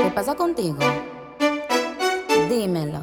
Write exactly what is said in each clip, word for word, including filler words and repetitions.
¿Qué pasa contigo? Dímelo.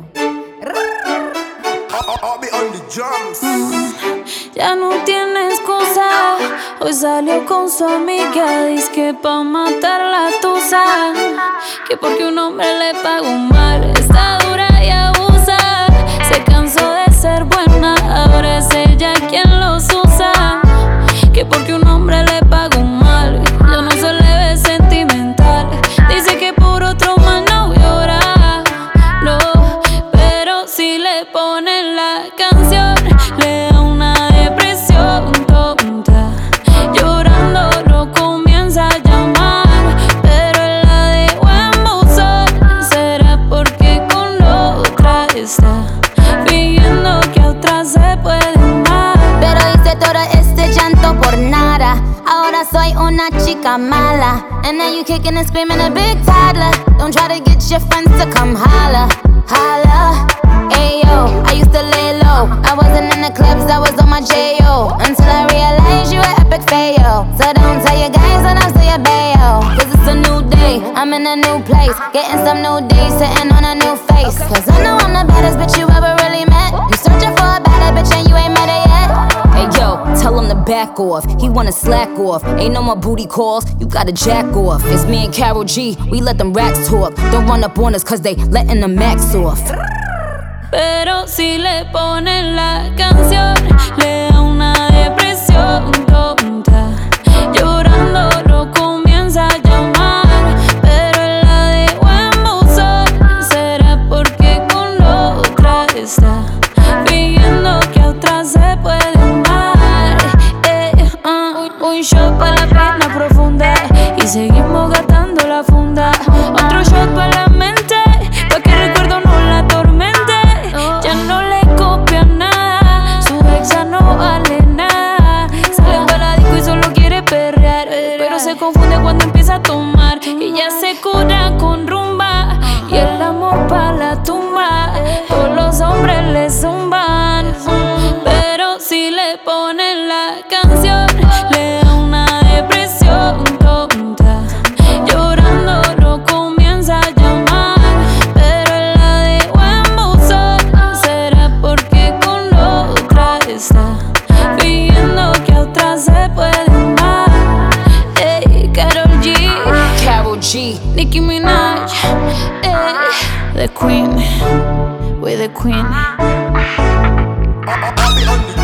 Mm, ya no tiene excusa. Hoy salió con su amiga, dice que pa' matar la tusa. Que porque un hombre le pagó mal, está dura y abusa. Se cansó de ser buena, ahora es ella quien los usa. Que porque un hombre le pagó mal, ya no se le ve sentimental. Dice que por otro mal no llora, no, pero si le ponen la canción le da una depresión tonta. Llorando lo comienza a llamar, pero él la dejó en buzón. ¿Será porque con la otra está fingiendo que a otra se puede amar? Pero hice todo este llanto por nada. Ahora soy una chica mala. And now you kicking and screaming a big toddler. Don't try to get your friends to come holla, holla. Ayo, I used to lay low. I wasn't in the clubs, I was on my J O. Until I realized you were epic fail. So don't tell your guys and I'll tell your bayo. Cause it's a new day, I'm in a new place. Getting some new days, sitting on a new face. Cause I know I'm the baddest bitch you ever really met. You searching for a better bitch and you ain't met her yet. Hey yo, tell him to back off. He wanna slack off. Ain't no more booty calls, you gotta jack off. It's me and Karol G, we let them racks talk. Don't run up on us cause they letting the max off. Pero si le ponen la canción le da una depresión tonta. Llorando lo comienza a llamar, pero él la dejó en buzón. ¿Será porque con la otra está fingiendo que a otra se puede amar? Eh, uh, un shot pa' la pena profunda y seguimos gastando la funda. Otro shot pa' la mente, pa' que el recuerdo no la atormente. Ya no le copia nada, su ex ya no vale nada. Sale pa' la disco y solo quiere perrear, pero se confunde cuando empieza a tomar. Y ya se cura con rumba y el amor pa' la tumba. Todos los hombres le zumban, pero si le ponen la canción le da una depresión tonta. Llorando lo comienza a llamar, pero él la dejó en buzón. ¿Será porque con la otra está fingiendo que a otra se puede amar? Ey, Karol G, Karol G, Nicki Minaj, ey, the queen, we're the queen. I'll be on the